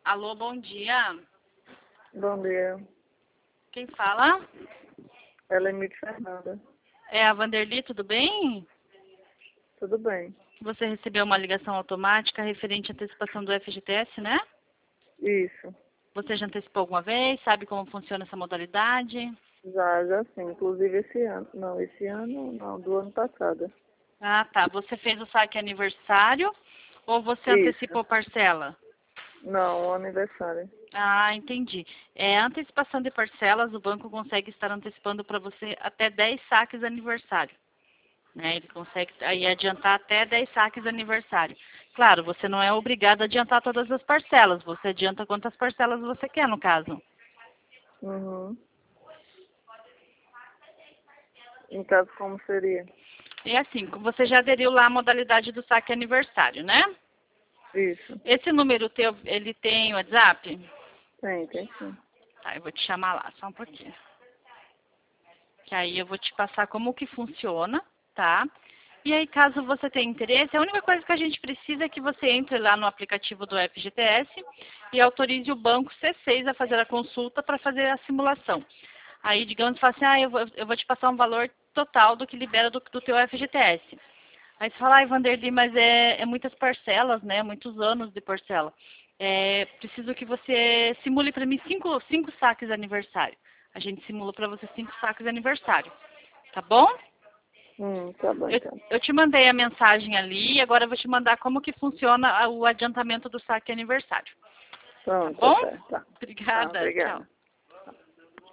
Alô, bom dia. Bom dia. Quem fala? Ela é Emília Fernanda. É a Vanderly, tudo bem? Tudo bem? Você recebeu uma ligação automática referente à antecipação do FGTS, né? Isso. Você já antecipou alguma vez? Sabe como funciona essa modalidade? Já sim. Inclusive esse ano. Não, esse ano não, do ano passado. Ah, tá. Você fez o saque aniversário ou você Isso. antecipou parcela? Não, o aniversário. Ah, entendi. Antecipação de parcelas, o banco consegue estar antecipando para você até 10 saques aniversário. Né? Ele consegue aí adiantar até 10 saques aniversário. Claro, você não é obrigado a adiantar todas as parcelas. Você adianta quantas parcelas você quer, no caso. Uhum. Em caso, como seria? E assim, você já aderiu lá à modalidade do saque aniversário, né? Isso. Esse número teu, ele tem WhatsApp? Tem sim. Tá, eu vou te chamar lá, só um pouquinho. Que aí eu vou te passar como que funciona, tá? E aí, caso você tenha interesse, a única coisa que a gente precisa é que você entre lá no aplicativo do FGTS e autorize o banco C6 a fazer a consulta para fazer a simulação. Aí, digamos, fala assim, eu vou te passar um valor total do que libera do teu FGTS. Aí você fala, ai, Vanderly, mas é muitas parcelas, né? Muitos anos de parcela. Preciso que você simule para mim cinco saques de aniversário. A gente simula para você 5 saques de aniversário. Tá bom? Tá bom Eu, então. eu te mandei a mensagem ali, agora eu vou te mandar como que funciona o adiantamento do saque aniversário. Tá Pronto, tá bom? certo. Tá. Tá, Obrigada, obrigada. tchau.